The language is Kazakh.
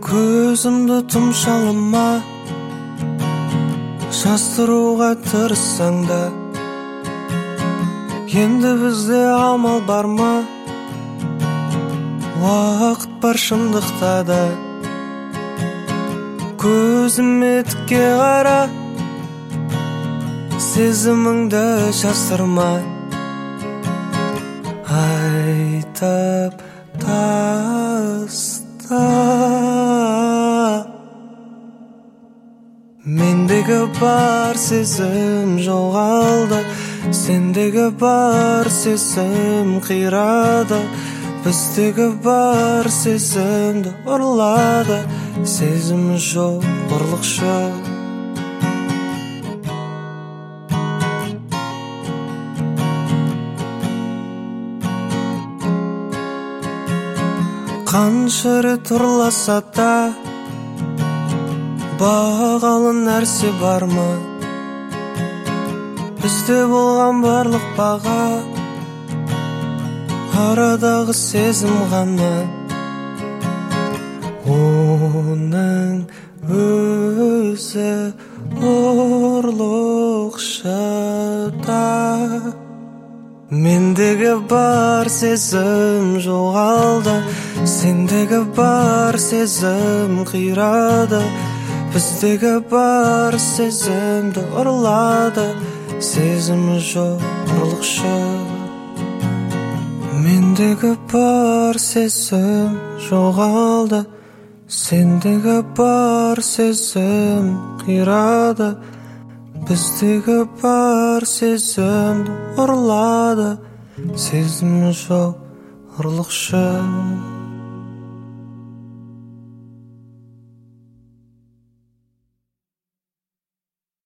көзімді тұмшалама, жастыруға тырыссаң да, енді бізде амал бар ма? Уақыт бар шындықта да, көзіме тіке қара, сезіміңді жасырма, айтып таста. Мендегі бар сезім жоғалды, сендегі бар сезім қирады, біздегі бар сезімді ұрлады, сезім жоқ ұрлықшы. Қанша рет ұрласа да, бағалы нәрсе бар ма? Бізде болған барлық баға, арадағы сезім ғана. Оның өзі ұрлықшы да. Мендегі бар сезім жоғалды, сендегі бар сезім қирады, біздегі бар сезімді ұрлады, сезім жоқ ұрлықшы. Мендегі бар сезім жоғалды, сендегі бар сезім қирады, біздегі бар сезімді ұрлады, сезім жоқ ұрлықшы.